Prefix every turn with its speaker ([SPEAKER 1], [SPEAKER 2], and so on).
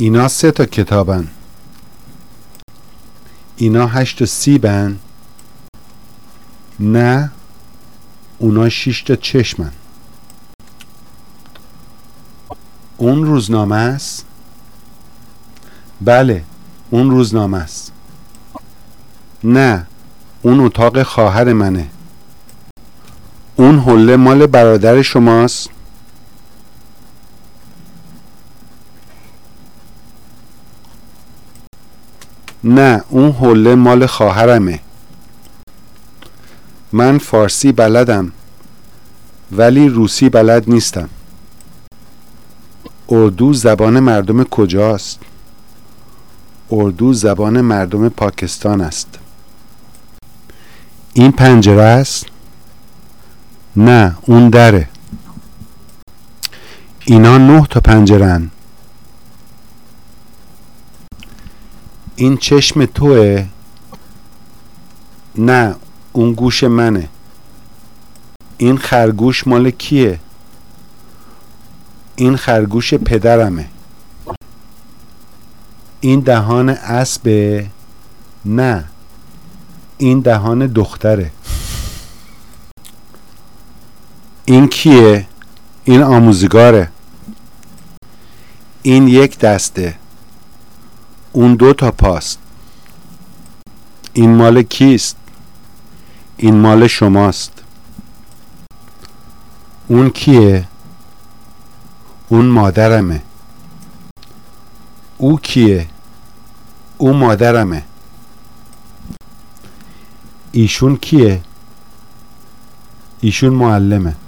[SPEAKER 1] اینا 3 تا کتابن. اینا 8 سیبن. نه، اونا 6 تا چشمن. اون روزنامه است؟ بله، اون روزنامه است. نه، اون اتاق خواهر منه. اون حله مال برادر شماست؟ نه، اون حله مال خواهرمه. من فارسی بلدم ولی روسی بلد نیستم. اردو زبان مردم کجاست؟ اردو زبان مردم پاکستان است. این پنجره است؟ نه، اون دره. اینا 9 تا پنجره‌ان. این چشم توه؟ نه، اون گوش منه. این خرگوش مال کیه؟ این خرگوش پدرمه. این دهان اسبه؟ نه، این دهان دختره. این کیه؟ این آموزگاره. این 1 دسته، اون 2 تا پاست. این مال کیست؟ این مال شماست. اون کیه؟ اون مادرمه. او کیه؟ او مادرمه. ایشون کیه؟ ایشون معلمه.